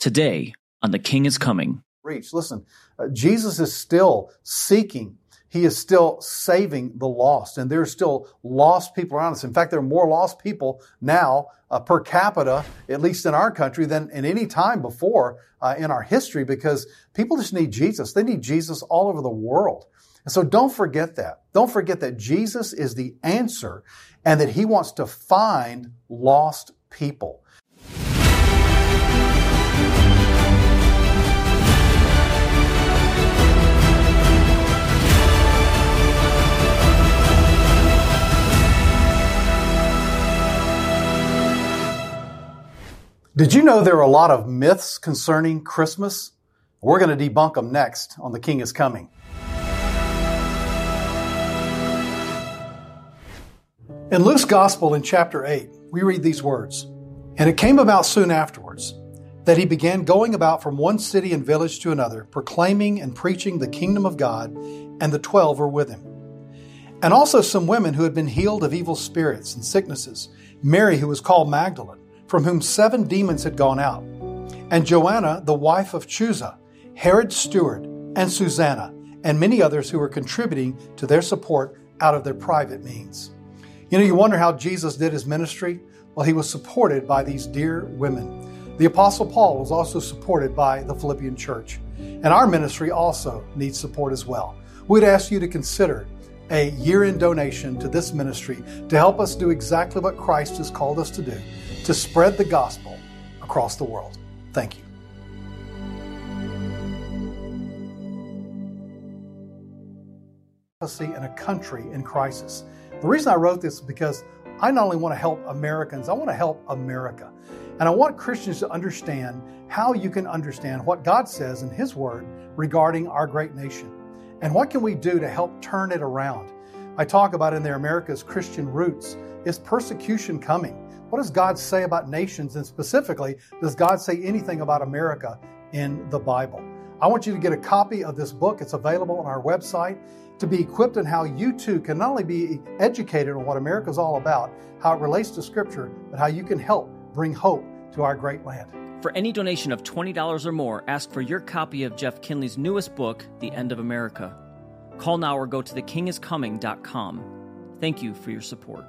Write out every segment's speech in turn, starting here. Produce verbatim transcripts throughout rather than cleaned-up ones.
Today on The King is Coming. Reach. Listen, uh, Jesus is still seeking. He is still saving the lost, and there's still lost people around us. In fact, there are more lost people now uh, per capita, at least in our country, than in any time before uh, in our history, because people just need Jesus. They need Jesus all over the world. And so don't forget that. Don't forget that Jesus is the answer and that He wants to find lost people. Did you know there are a lot of myths concerning Christmas? We're going to debunk them next on The King is Coming. In Luke's Gospel in chapter eight, we read these words, "And it came about soon afterwards that he began going about from one city and village to another, proclaiming and preaching the kingdom of God, and the twelve were with him. And also some women who had been healed of evil spirits and sicknesses, Mary who was called Magdalene, from whom seven demons had gone out, and Joanna, the wife of Chuza, Herod's steward, and Susanna, and many others who were contributing to their support out of their private means." You know, you wonder how Jesus did his ministry? Well, he was supported by these dear women. The Apostle Paul was also supported by the Philippian church. And our ministry also needs support as well. We'd ask you to consider a year-end donation to this ministry to help us do exactly what Christ has called us to do, to spread the gospel across the world. Thank you. In a country in crisis. The reason I wrote this is because I not only want to help Americans, I want to help America. And I want Christians to understand how you can understand what God says in His Word regarding our great nation. And what can we do to help turn it around? I talk about in there America's Christian roots. Is persecution coming? What does God say about nations? And specifically, does God say anything about America in the Bible? I want you to get a copy of this book. It's available on our website to be equipped in how you too can not only be educated on what America is all about, how it relates to Scripture, but how you can help bring hope to our great land. For any donation of twenty dollars or more, ask for your copy of Jeff Kinley's newest book, The End of America. Call now or go to the king is coming dot com. Thank you for your support.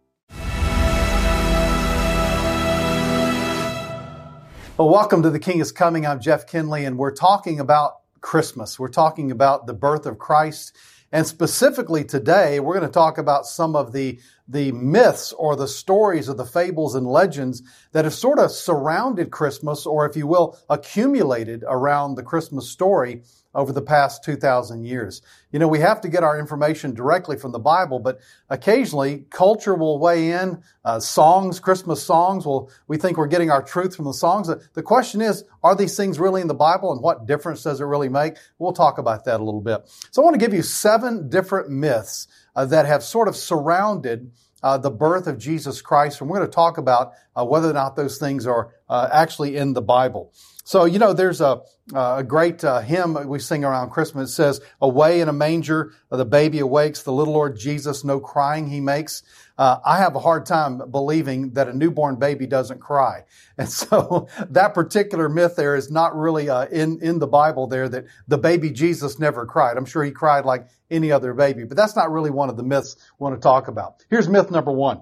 Well, welcome to The King is Coming. I'm Jeff Kinley, and we're talking about Christmas. We're talking about the birth of Christ. And specifically today, we're going to talk about some of the, the myths or the stories of the fables and legends that have sort of surrounded Christmas, or if you will, accumulated around the Christmas story over the past two thousand years. You know, we have to get our information directly from the Bible, but occasionally culture will weigh in. Uh, songs, Christmas songs, will we think we're getting our truth from the songs. The question is, are these things really in the Bible, and what difference does it really make? We'll talk about that a little bit. So I want to give you seven different myths uh, that have sort of surrounded Uh, the birth of Jesus Christ, and we're going to talk about uh, whether or not those things are uh, actually in the Bible. So, you know, there's a, a great uh, hymn we sing around Christmas. It says, "Away in a manger, the baby awakes, the little Lord Jesus, no crying He makes." Uh, I have a hard time believing that a newborn baby doesn't cry. And so that particular myth there is not really uh, in, in the Bible there, that the baby Jesus never cried. I'm sure He cried like any other baby, but that's not really one of the myths we want to talk about. Here's myth number one.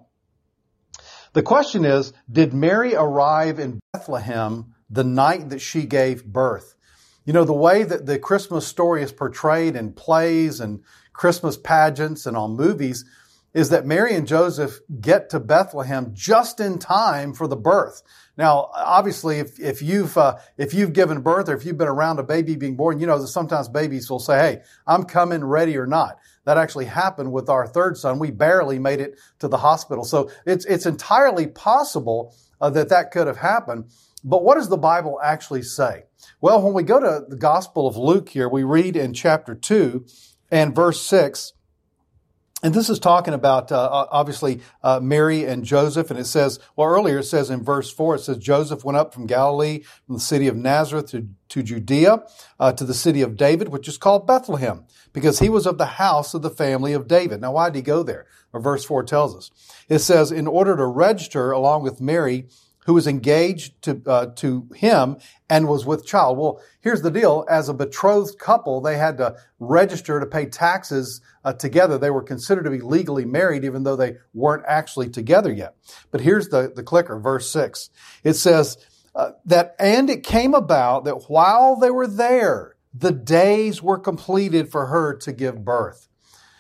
The question is, did Mary arrive in Bethlehem the night that she gave birth? You know, the way that the Christmas story is portrayed in plays and Christmas pageants and on movies is that Mary and Joseph get to Bethlehem just in time for the birth. Now, obviously, if, if you've, uh, if you've given birth or if you've been around a baby being born, you know that sometimes babies will say, "Hey, I'm coming ready or not." That actually happened with our third son. We barely made it to the hospital. So it's, it's entirely possible uh, that that could have happened. But what does the Bible actually say? Well, when we go to the Gospel of Luke here, we read in chapter two and verse six, and this is talking about, uh, obviously, uh, Mary and Joseph. And it says, well, earlier it says in verse four, it says, "Joseph went up from Galilee, from the city of Nazareth to, to Judea, uh, to the city of David, which is called Bethlehem, because he was of the house of the family of David." Now, why did he go there? Or verse four tells us. It says, "In order to register along with Mary, who was engaged to uh, to him and was with child. Well, here's the deal. As a betrothed couple, they had to register to pay taxes uh, together. They were considered to be legally married, even though they weren't actually together yet. But here's the, the clicker, verse six. It says uh, that, and it came about that while they were there, the days were completed for her to give birth.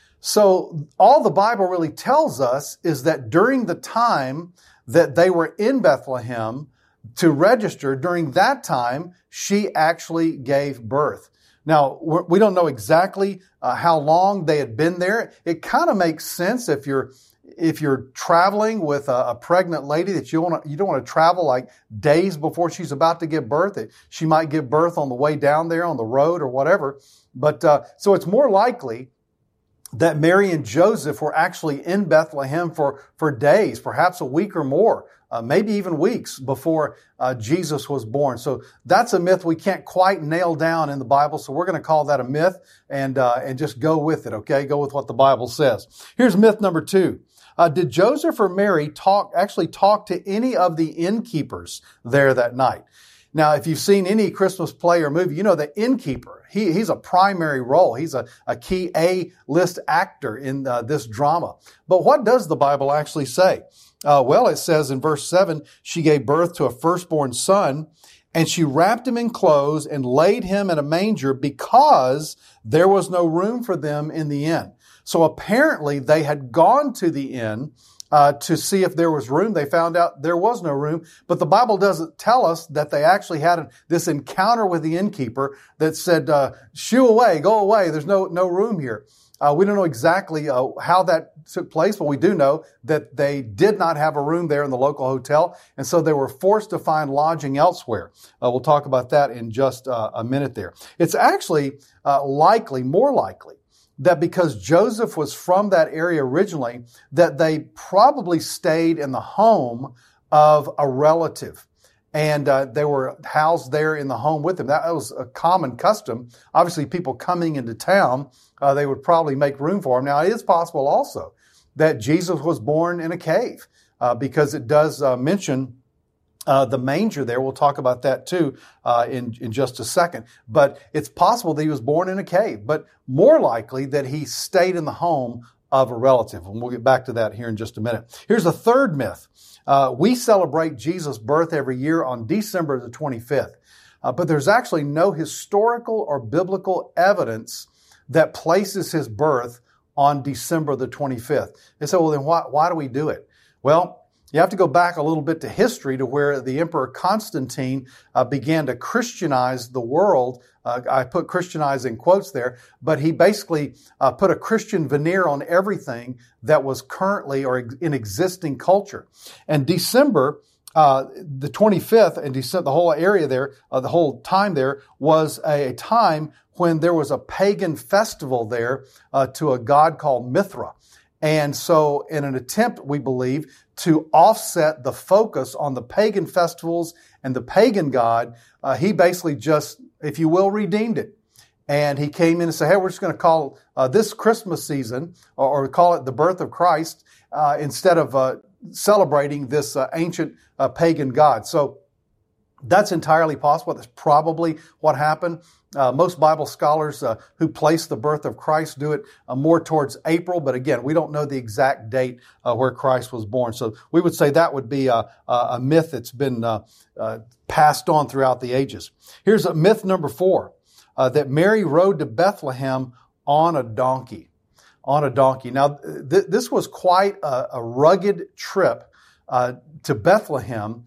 So all the Bible really tells us is that during the time that they were in Bethlehem to register, during that time, she actually gave birth. Now, we don't know exactly uh, how long they had been there. It kind of makes sense if you're if you're traveling with a, a pregnant lady that you want to, you don't want to travel like days before she's about to give birth. That she might give birth on the way down there on the road or whatever. But uh, so it's more likely that Mary and Joseph were actually in Bethlehem for, for days, perhaps a week or more, uh, maybe even weeks before uh, Jesus was born. So that's a myth we can't quite nail down in the Bible. So we're going to call that a myth and uh, and just go with it, okay? Go with what the Bible says. Here's myth number two. Uh, did Joseph or Mary talk actually talk to any of the innkeepers there that night? Now, if you've seen any Christmas play or movie, you know the innkeeper, he, he's a primary role. He's a, a key A-list actor in uh, this drama. But what does the Bible actually say? Uh, well, it says in verse seven, she gave birth to a firstborn son, and she wrapped him in clothes and laid him in a manger because there was no room for them in the inn. So apparently they had gone to the inn Uh, to see if there was room. They found out there was no room, but the Bible doesn't tell us that they actually had this encounter with the innkeeper that said, uh, shoo away, go away, there's no no room here. Uh, we don't know exactly uh, how that took place, but we do know that they did not have a room there in the local hotel, and so they were forced to find lodging elsewhere. Uh, we'll talk about that in just uh, a minute there. It's actually uh, likely, more likely, that because Joseph was from that area originally, that they probably stayed in the home of a relative. And uh, they were housed there in the home with him. That was a common custom. Obviously, people coming into town, uh, they would probably make room for him. Now, it is possible also that Jesus was born in a cave, uh, because it does uh, mention Uh, the manger there. We'll talk about that too uh, in, in just a second. But it's possible that he was born in a cave, but more likely that he stayed in the home of a relative. And we'll get back to that here in just a minute. Here's a third myth. Uh, we celebrate Jesus' birth every year on December the twenty-fifth. Uh, but there's actually no historical or biblical evidence that places his birth on December the twenty-fifth. They say, well, then why, why do we do it? Well, you have to go back a little bit to history to where the Emperor Constantine uh, began to Christianize the world. Uh, I put Christianize in quotes there, but he basically uh, put a Christian veneer on everything that was currently or ex- in existing culture. And December, uh, the twenty-fifth, and December, the whole area there, uh, the whole time there was a, a time when there was a pagan festival there uh, to a god called Mithra. And so in an attempt, we believe, to offset the focus on the pagan festivals and the pagan god, uh, he basically just, if you will, redeemed it. And he came in and said, hey, we're just going to call uh, this Christmas season, or, or call it the birth of Christ, uh, instead of uh, celebrating this uh, ancient uh, pagan god. So that's entirely possible. That's probably what happened. Uh, most Bible scholars uh, who place the birth of Christ do it uh, more towards April, but again, we don't know the exact date uh, where Christ was born. So we would say that would be a, a myth that's been uh, uh, passed on throughout the ages. Here's a myth number four, uh, that Mary rode to Bethlehem on a donkey. On a donkey. Now, th- this was quite a, a rugged trip uh, to Bethlehem,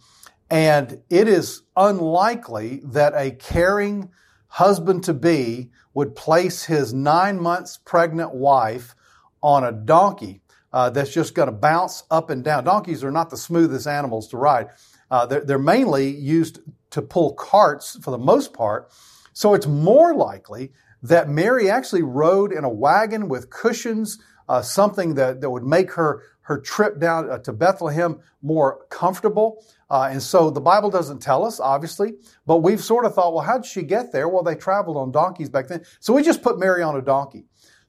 and it is unlikely that a caring husband-to-be would place his nine months pregnant wife on a donkey uh, that's just going to bounce up and down. Donkeys are not the smoothest animals to ride. Uh, they're, they're mainly used to pull carts for the most part. So it's more likely that Mary actually rode in a wagon with cushions, uh, something that, that would make her, her trip down uh, to Bethlehem more comfortable. Uh, and so the Bible doesn't tell us, obviously, but we've sort of thought, well, how did she get there? Well, they traveled on donkeys back then. So we just put Mary on a donkey.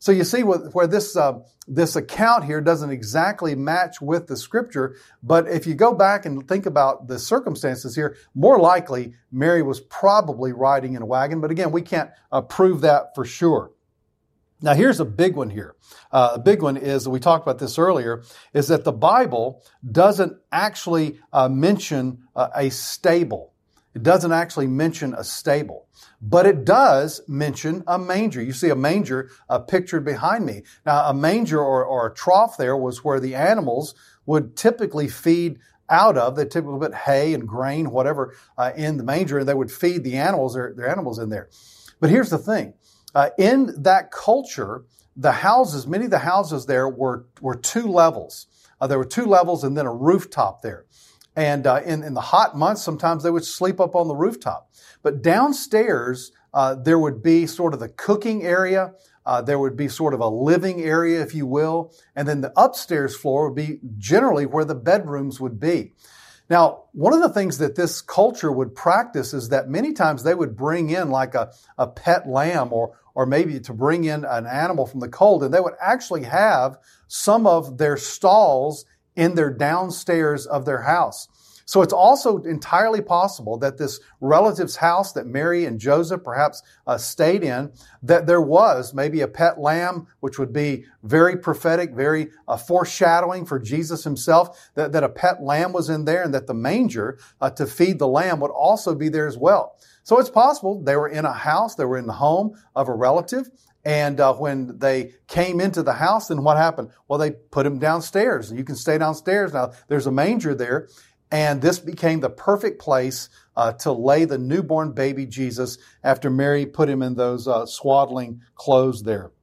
So you see what, where this uh, this account here doesn't exactly match with the scripture, but if you go back and think about the circumstances here, more likely Mary was probably riding in a wagon. But again, we can't uh, prove that for sure. Now, here's a big one here. Uh, a big one is, we talked about this earlier, is that the Bible doesn't actually uh, mention uh, a stable. It doesn't actually mention a stable, but it does mention a manger. You see a manger uh, pictured behind me. Now, a manger or, or a trough there was where the animals would typically feed out of. They typically put hay and grain, whatever, uh, in the manger, and they would feed the animals, their, their animals in there. But here's the thing. Uh, in that culture, the houses, many of the houses there were, were two levels. Uh, there were two levels and then a rooftop there. And uh, in, in the hot months, sometimes they would sleep up on the rooftop. But downstairs, uh, there would be sort of the cooking area. Uh, there would be sort of a living area, if you will. And then the upstairs floor would be generally where the bedrooms would be. Now, one of the things that this culture would practice is that many times they would bring in like a, a pet lamb or or maybe to bring in an animal from the cold, and they would actually have some of their stalls in their downstairs of their house. So it's also entirely possible that this relative's house that Mary and Joseph perhaps uh, stayed in, that there was maybe a pet lamb, which would be very prophetic, very uh, foreshadowing for Jesus himself, that, that a pet lamb was in there and that the manger uh, to feed the lamb would also be there as well. So it's possible they were in a house, they were in the home of a relative, and uh, when they came into the house, then what happened? Well, they put him downstairs, and you can stay downstairs. Now, there's a manger there, and this became the perfect place uh, to lay the newborn baby Jesus after Mary put him in those uh, swaddling clothes there.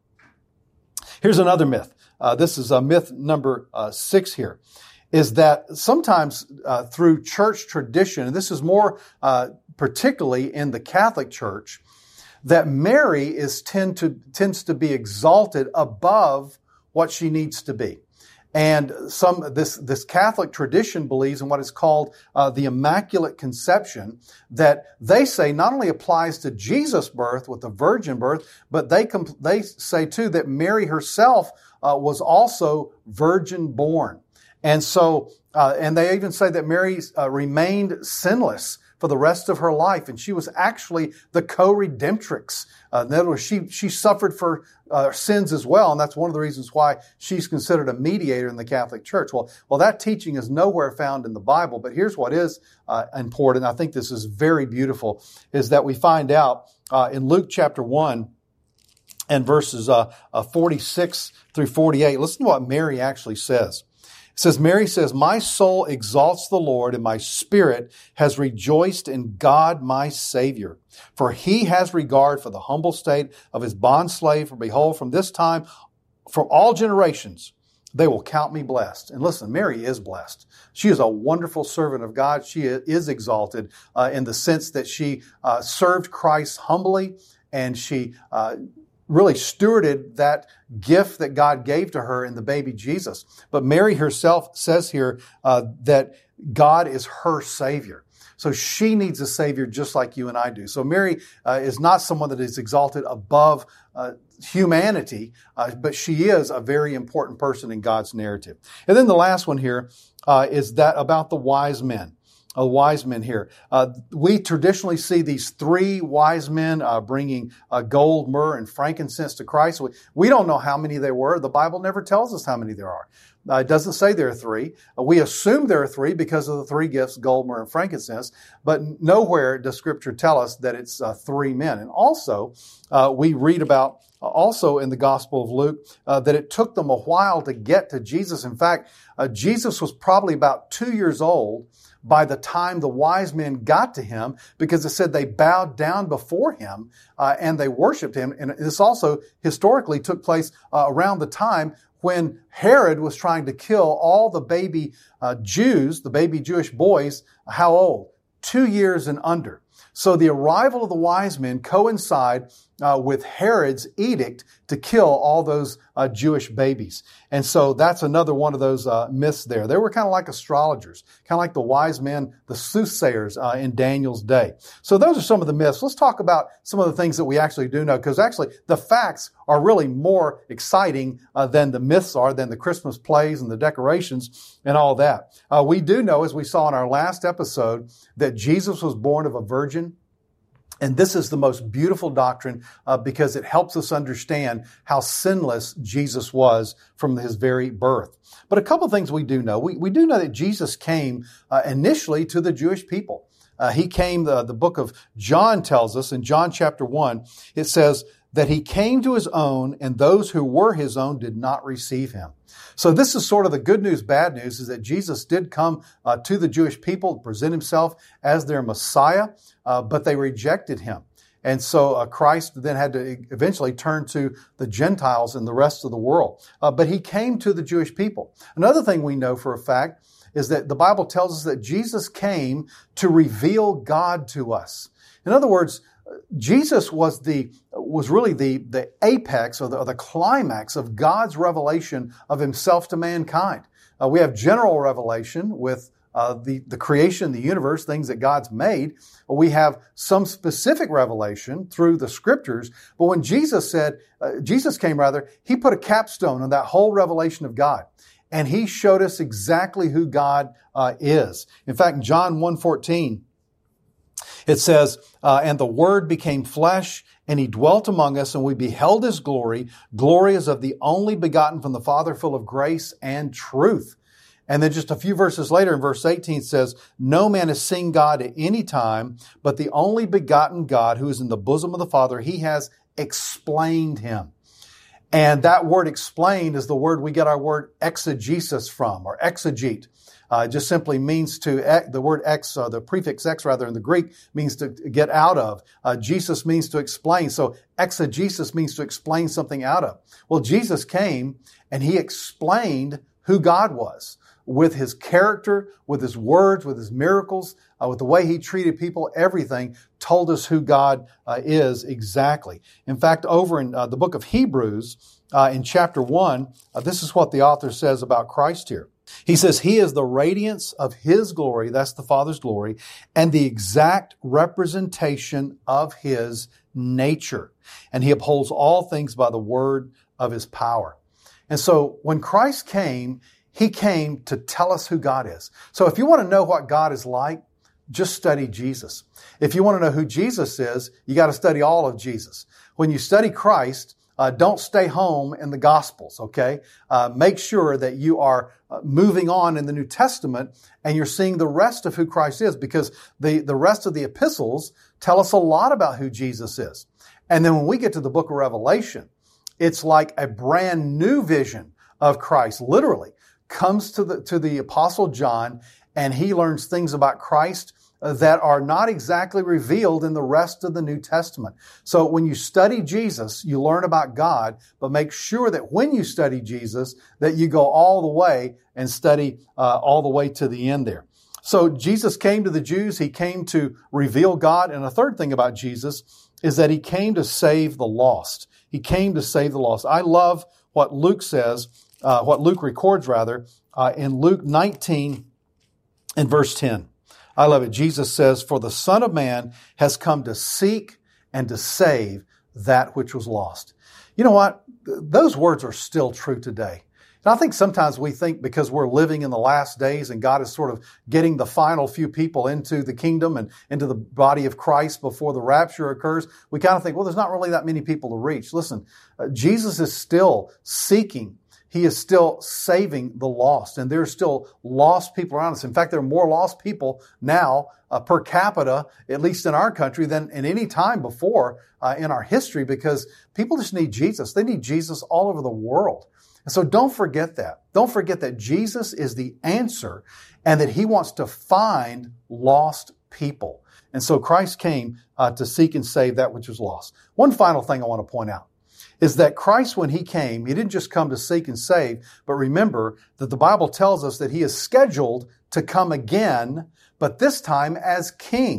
Here's another myth. Uh, this is uh, myth number uh, six here, is that sometimes uh, through church tradition, and this is more uh, particularly in the Catholic Church, that Mary is tend to tends to be exalted above what she needs to be. And some this this Catholic tradition believes in what is called uh, the Immaculate Conception, that they say not only applies to Jesus' birth with the virgin birth, but they comp- they say too that Mary herself uh, was also virgin born. And so, uh, and they even say that Mary uh, remained sinless for the rest of her life, and she was actually the co-redemptrix. Uh, in other words, she she suffered for uh, sins as well, and that's one of the reasons why she's considered a mediator in the Catholic Church. Well, well, that teaching is nowhere found in the Bible, but here's what is uh, important. I think this is very beautiful, is that we find out uh, in Luke chapter one and verses uh, uh, forty-six through forty-eight. Listen to what Mary actually says. It says, Mary says, "My soul exalts the Lord, and my spirit has rejoiced in God my Savior. For he has regard for the humble state of his bondslave. For behold, from this time, from all generations, they will count me blessed." And listen, Mary is blessed. She is a wonderful servant of God. She is exalted uh, in the sense that she uh, served Christ humbly, and she uh really stewarded that gift that God gave to her in the baby Jesus. But Mary herself says here uh, that God is her Savior. So she needs a Savior just like you and I do. So Mary uh, is not someone that is exalted above uh, humanity, uh, but she is a very important person in God's narrative. And then the last one here uh, is that about the wise men. Uh, wise men here. Uh, we traditionally see these three wise men uh, bringing uh, gold, myrrh, and frankincense to Christ. We, we don't know how many there were. The Bible never tells us how many there are. Uh, it doesn't say there are three. Uh, we assume there are three because of the three gifts, gold, myrrh, and frankincense, but nowhere does Scripture tell us that it's uh, three men. And also, uh, we read about uh, also in the Gospel of Luke uh, that it took them a while to get to Jesus. In fact, uh, Jesus was probably about two years old by the time the wise men got to him, because it said they bowed down before him uh, and they worshiped him. And this also historically took place uh, around the time when Herod was trying to kill all the baby uh, Jews, the baby Jewish boys. How old? Two years and under. So the arrival of the wise men coincide uh, with Herod's edict to kill all those uh, Jewish babies. And so that's another one of those uh, myths there. They were kind of like astrologers, kind of like the wise men, the soothsayers uh, in Daniel's day. So those are some of the myths. Let's talk about some of the things that we actually do know, because actually the facts are really more exciting uh, than the myths are, than the Christmas plays and the decorations and all that. Uh, we do know, as we saw in our last episode, that Jesus was born of a virgin. And this is the most beautiful doctrine uh, because it helps us understand how sinless Jesus was from his very birth. But a couple of things we do know. We, we do know that Jesus came uh, initially to the Jewish people. Uh, he came, the, the book of John tells us, in John chapter one, it says that he came to his own, and those who were his own did not receive him. So this is sort of the good news, bad news, is that Jesus did come uh, to the Jewish people to present himself as their Messiah, uh, but they rejected him. And so uh, Christ then had to eventually turn to the Gentiles and the rest of the world. Uh, but he came to the Jewish people. Another thing we know for a fact is that the Bible tells us that Jesus came to reveal God to us. In other words, Jesus was the was really the, the apex or the, or the climax of God's revelation of himself to mankind. Uh, we have general revelation with uh, the, the creation, the universe, things that God's made. We have some specific revelation through the scriptures. But when Jesus said, uh, Jesus came rather, he put a capstone on that whole revelation of God. And he showed us exactly who God uh, is. In fact, in John one fourteen, it says, uh, and the Word became flesh, and he dwelt among us, and we beheld his glory. Glory as of the only begotten from the Father, full of grace and truth. And then just a few verses later, in verse eighteen, it says, no man has seen God at any time, but the only begotten God who is in the bosom of the Father, he has explained him. And that word explained is the word we get our word exegesis from, or exegete. Uh, it just simply means to, the word ex, uh, the prefix ex rather in the Greek means to get out of. Uh, Jesus means to explain. So exegesis means to explain something out of. Well, Jesus came and he explained who God was with his character, with his words, with his miracles, uh, with the way he treated people. Everything told us who God uh, is exactly. In fact, over in uh, the book of Hebrews, uh, in chapter one, uh, this is what the author says about Christ here. He says, he is the radiance of his glory, that's the Father's glory, and the exact representation of his nature. And he upholds all things by the word of his power. And so when Christ came, he came to tell us who God is. So if you want to know what God is like, just study Jesus. If you want to know who Jesus is, you got to study all of Jesus. When you study Christ, Uh, don't stay home in the Gospels, okay? Uh, make sure that you are uh, moving on in the New Testament and you're seeing the rest of who Christ is, because the, the rest of the epistles tell us a lot about who Jesus is. And then when we get to the book of Revelation, it's like a brand new vision of Christ, literally, comes to the, to the Apostle John, and he learns things about Christ that are not exactly revealed in the rest of the New Testament. So when you study Jesus, you learn about God, but make sure that when you study Jesus, that you go all the way and study uh, all the way to the end there. So Jesus came to the Jews. He came to reveal God. And a third thing about Jesus is that he came to save the lost. He came to save the lost. I love what Luke says, uh, what Luke records rather, uh, in Luke nineteen and verse ten. I love it. Jesus says, for the Son of Man has come to seek and to save that which was lost. You know what? Those words are still true today. And I think sometimes we think because we're living in the last days and God is sort of getting the final few people into the kingdom and into the body of Christ before the rapture occurs, we kind of think, well, there's not really that many people to reach. Listen, uh, Jesus is still seeking. He is still saving the lost, and there are still lost people around us. In fact, there are more lost people now uh, per capita, at least in our country, than in any time before uh, in our history, because people just need Jesus. They need Jesus all over the world. And so don't forget that. Don't forget that Jesus is the answer and that he wants to find lost people. And so Christ came uh, to seek and save that which was lost. One final thing I want to point out is that Christ, when he came, he didn't just come to seek and save, but remember that the Bible tells us that he is scheduled to come again, but this time as king.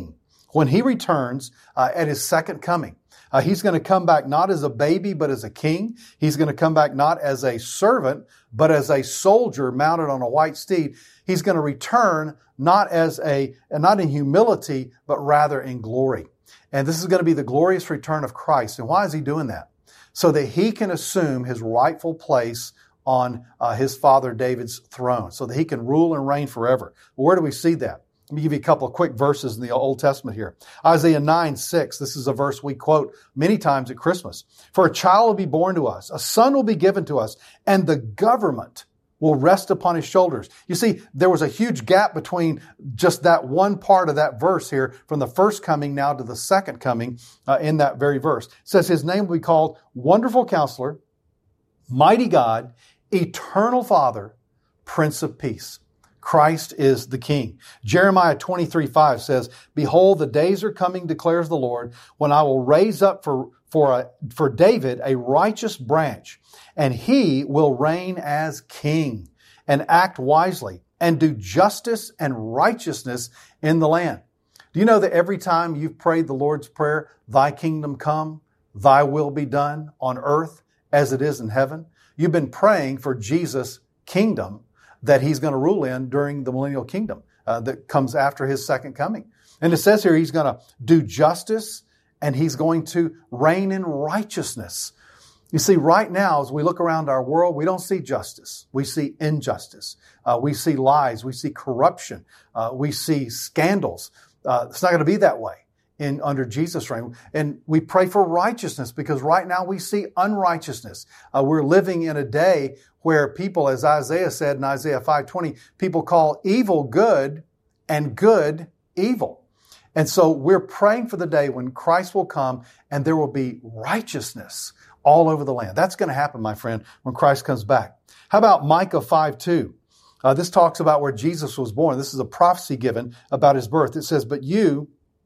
when he returns uh, at his second coming. Uh, he's going to come back not as a baby, but as a king. He's going to come back not as a servant, but as a soldier mounted on a white steed. He's going to return not as a, not in humility, but rather in glory. And this is going to be the glorious return of Christ. And why is he doing that? So that he can assume his rightful place on uh, his father David's throne, so that he can rule and reign forever. Where do we see that? Let me give you a couple of quick verses in the Old Testament here. Isaiah nine six, this is a verse we quote many times at Christmas. For a child will be born to us, a son will be given to us, and the government will rest upon his shoulders. You see, there was a huge gap between just that one part of that verse here, from the first coming now to the second coming uh, in that very verse. It says his name will be called Wonderful Counselor, Mighty God, Eternal Father, Prince of Peace. Christ is the King. Jeremiah twenty-three five says, Behold, the days are coming, declares the Lord, when I will raise up for, for, a, for David a righteous branch, and he will reign as king and act wisely and do justice and righteousness in the land. Do you know that every time you've prayed the Lord's Prayer, thy kingdom come, thy will be done on earth as it is in heaven? You've been praying for Jesus' kingdom that he's going to rule in during the millennial kingdom uh, that comes after his second coming. And it says here he's going to do justice and he's going to reign in righteousness. You see, right now, as we look around our world, we don't see justice. We see injustice. Uh, we see lies. We see corruption. Uh, we see scandals. Uh, it's not going to be that way in under Jesus' reign. And we pray for righteousness because right now we see unrighteousness. Uh, we're living in a day where people, as Isaiah said in Isaiah five twenty, people call evil good and good evil. And so we're praying for the day when Christ will come and there will be righteousness all over the land. That's going to happen, my friend, when Christ comes back. How about Micah five two? Uh, this talks about where Jesus was born. This is a prophecy given about his birth. It says, But you,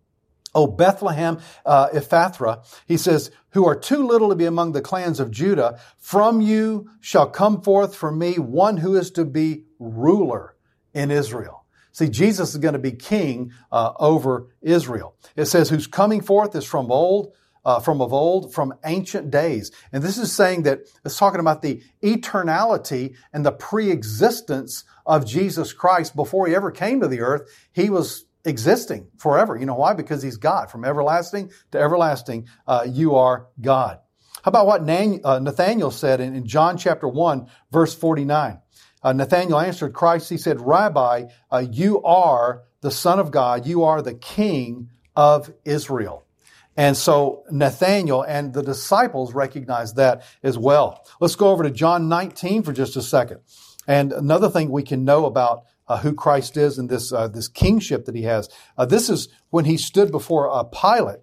O Bethlehem uh, Ephrathah, he says, who are too little to be among the clans of Judah, from you shall come forth for me one who is to be ruler in Israel. See, Jesus is going to be king uh, over Israel. It says, whose coming forth is from old, uh, from of old, from ancient days. And this is saying that it's talking about the eternality and the pre-existence of Jesus Christ before he ever came to the earth. He was existing forever. You know why? Because he's God. From everlasting to everlasting, uh, you are God. How about what Nan, uh, Nathanael said in, in John chapter one, verse forty-nine? Uh, Nathanael answered Christ. He said, Rabbi, uh, you are the Son of God. You are the King of Israel. And so Nathanael and the disciples recognized that as well. Let's go over to John nineteen for just a second. And another thing we can know about Uh, who Christ is and this uh, this kingship that he has. Uh, this is when he stood before uh, Pilate.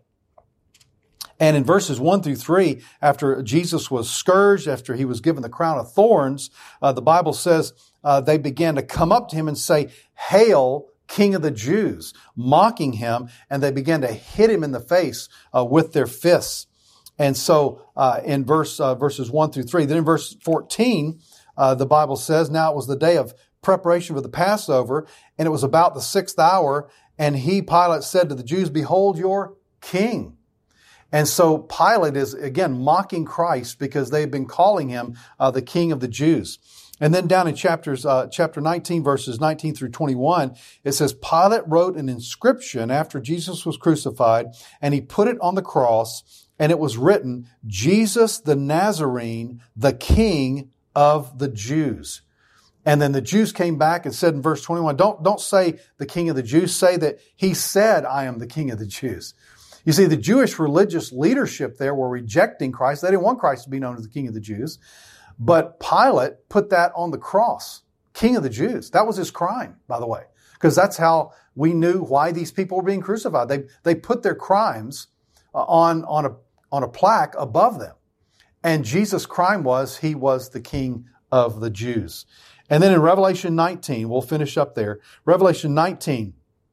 And in verses one through three, after Jesus was scourged, after he was given the crown of thorns, uh, the Bible says uh, they began to come up to him and say, Hail, King of the Jews, mocking him. And they began to hit him in the face uh, with their fists. And so uh, in verse uh, verses one through three, then in verse fourteen, uh, the Bible says, Now it was the day of preparation for the Passover, and it was about the sixth hour, and he, Pilate, said to the Jews, Behold your king. And so Pilate is, again, mocking Christ because they've been calling him uh, the King of the Jews. And then down in chapters, uh, chapter nineteen, verses nineteen through twenty-one, it says, Pilate wrote an inscription after Jesus was crucified, and he put it on the cross, and it was written, Jesus the Nazarene, the King of the Jews. And then the Jews came back and said in verse twenty-one, don't, don't say the King of the Jews, say that he said, I am the King of the Jews. You see, the Jewish religious leadership there were rejecting Christ. They didn't want Christ to be known as the King of the Jews. But Pilate put that on the cross, King of the Jews. That was his crime, by the way, because that's how we knew why these people were being crucified. They, they put their crimes on, on a, on a plaque above them. And Jesus' crime was he was the King of the Jews. And then in Revelation nineteen, we'll finish up there. Revelation nineteen,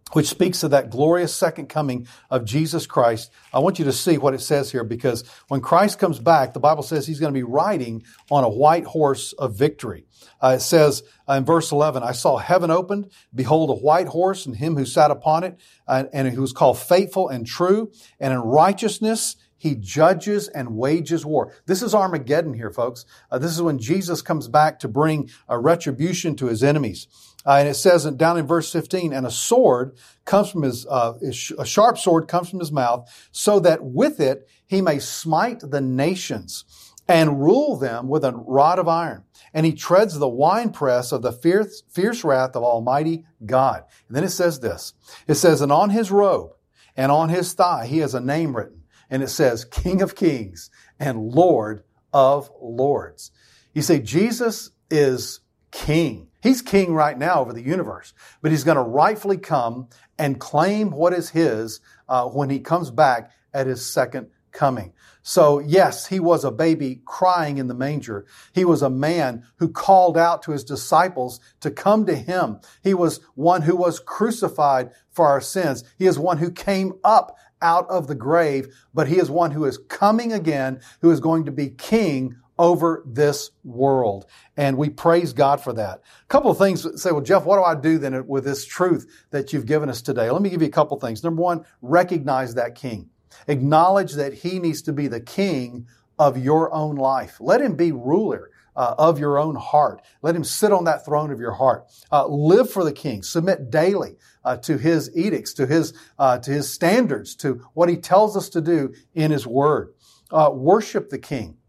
which speaks of that glorious second coming of Jesus Christ. I want you to see what it says here, because when Christ comes back, the Bible says he's going to be riding on a white horse of victory. Uh, it says uh, in verse eleven, I saw heaven opened, behold a white horse, and him who sat upon it, uh, and who was called Faithful and True, and in righteousness he judges and wages war. This is Armageddon here, folks. Uh, this is when Jesus comes back to bring a retribution to his enemies. Uh, and it says down in verse fifteen, and a sword comes from his, uh, a sharp sword comes from his mouth, so that with it he may smite the nations and rule them with a rod of iron. And he treads the winepress of the fierce, fierce wrath of Almighty God. And then it says this. It says, and on his robe and on his thigh he has a name written. And it says, King of Kings and Lord of Lords. You see, Jesus is King. He's King right now over the universe. But he's going to rightfully come and claim what is his uh, when he comes back at his second coming. So yes, he was a baby crying in the manger. He was a man who called out to his disciples to come to him. He was one who was crucified for our sins. He is one who came up out of the grave, but he is one who is coming again, who is going to be king over this world. And we praise God for that. A couple of things say, well, Jeff, what do I do then with this truth that you've given us today? Let me give you a couple of things. Number one, recognize that king. Acknowledge that he needs to be the king of your own life. Let him be ruler uh, of your own heart. Let him sit on that throne of your heart. Uh, live for the king. Submit daily uh, to his edicts, to his uh, to his standards, to what he tells us to do in his word. Uh, worship the king.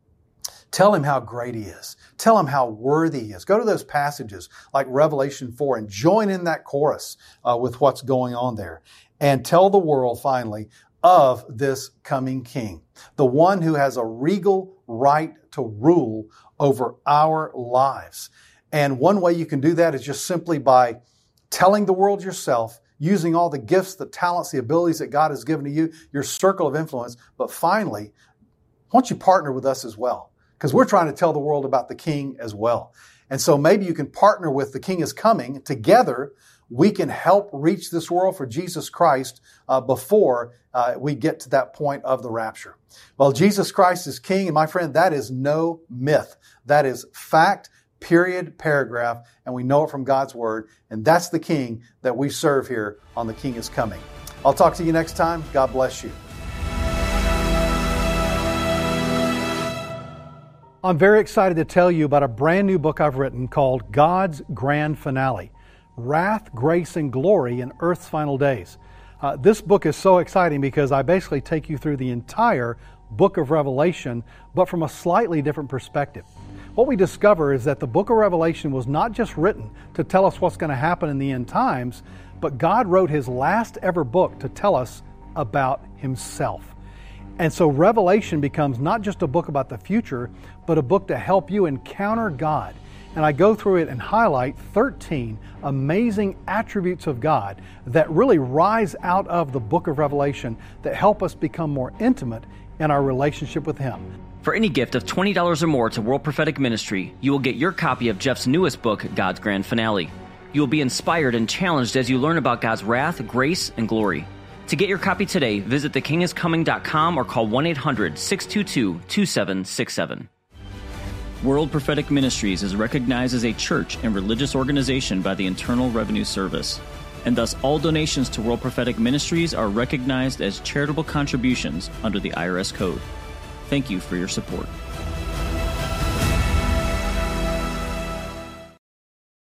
Tell him how great he is. Tell him how worthy he is. Go to those passages like Revelation four and join in that chorus uh, with what's going on there. And tell the world, finally, of this coming king, the one who has a regal right to rule over our lives. And one way you can do that is just simply by telling the world yourself, using all the gifts, the talents, the abilities that God has given to you, your circle of influence. But finally, why don't you partner with us as well? Because we're trying to tell the world about the king as well. And so maybe you can partner with The King is Coming. Together, we can help reach this world for Jesus Christ uh, before uh, we get to that point of the rapture. Well, Jesus Christ is King, and my friend, that is no myth. That is fact, period, paragraph, and we know it from God's Word, and that's the King that we serve here on The King is Coming. I'll talk to you next time. God bless you. I'm very excited to tell you about a brand new book I've written called God's Grand Finale, Wrath, Grace, and Glory in Earth's Final Days. Uh, this book is so exciting because I basically take you through the entire book of Revelation, but from a slightly different perspective. What we discover is that the book of Revelation was not just written to tell us what's going to happen in the end times, but God wrote his last ever book to tell us about himself. And so Revelation becomes not just a book about the future, but a book to help you encounter God. And I go through it and highlight thirteen amazing attributes of God that really rise out of the book of Revelation that help us become more intimate in our relationship with him. For any gift of twenty dollars or more to World Prophetic Ministry, you will get your copy of Jeff's newest book, God's Grand Finale. You will be inspired and challenged as you learn about God's wrath, grace, and glory. To get your copy today, visit the king is coming dot com or call one eight hundred, six two two, two seven six seven. World Prophetic Ministries is recognized as a church and religious organization by the Internal Revenue Service, and thus all donations to World Prophetic Ministries are recognized as charitable contributions under the I R S Code. Thank you for your support.